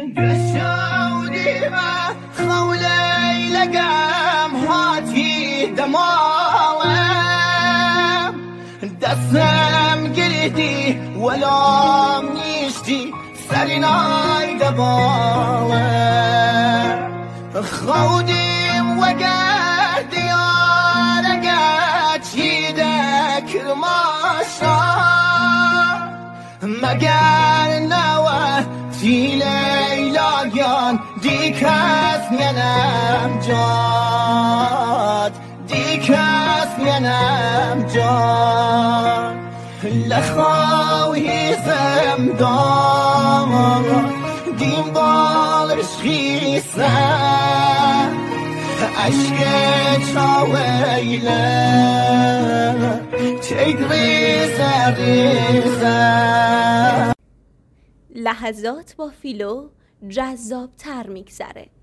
دشودی و خولی لگم هاتی دمالم دستم گریدی ولام نیشتی سرینای دبالم خودیم وگه دیارگه چیده کرماشا مگر نوه تی لیلاگان دی کس ینم جاد دی کس ینم جاد لخواهی زمدان دیم بالش خیسه عشق چاویله چید ریزه ریزه. لحظات با فیلو جذاب تر میگذره.